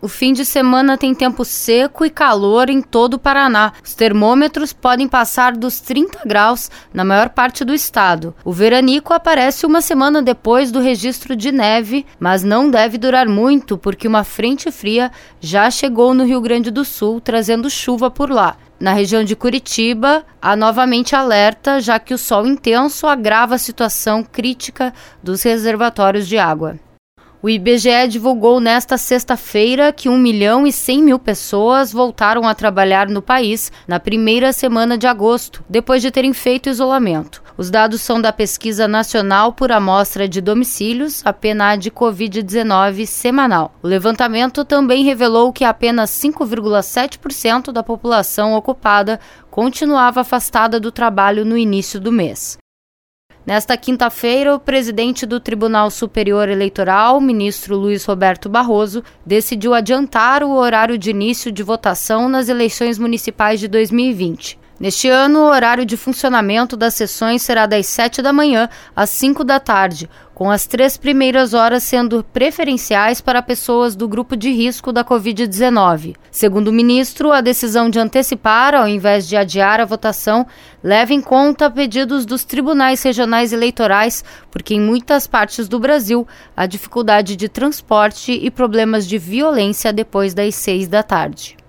O fim de semana tem tempo seco e calor em todo o Paraná. Os termômetros podem passar dos 30 graus na maior parte do estado. O veranico aparece uma semana depois do registro de neve, mas não deve durar muito porque uma frente fria já chegou no Rio Grande do Sul, trazendo chuva por lá. Na região de Curitiba, há novamente alerta, já que o sol intenso agrava a situação crítica dos reservatórios de água. O IBGE divulgou nesta sexta-feira que 1.100.000 pessoas voltaram a trabalhar no país na primeira semana de agosto, depois de terem feito isolamento. Os dados são da Pesquisa Nacional por Amostra de Domicílios, a PNAD Covid-19 semanal. O levantamento também revelou que apenas 5,7% da população ocupada continuava afastada do trabalho no início do mês. Nesta quinta-feira, o presidente do Tribunal Superior Eleitoral, ministro Luiz Roberto Barroso, decidiu adiantar o horário de início de votação nas eleições municipais de 2020. Neste ano, o horário de funcionamento das sessões será das 7 da manhã às 5 da tarde, com as 3 primeiras horas sendo preferenciais para pessoas do grupo de risco da Covid-19. Segundo o ministro, a decisão de antecipar, ao invés de adiar a votação, leva em conta pedidos dos tribunais regionais eleitorais, porque em muitas partes do Brasil há dificuldade de transporte e problemas de violência depois das 6 da tarde.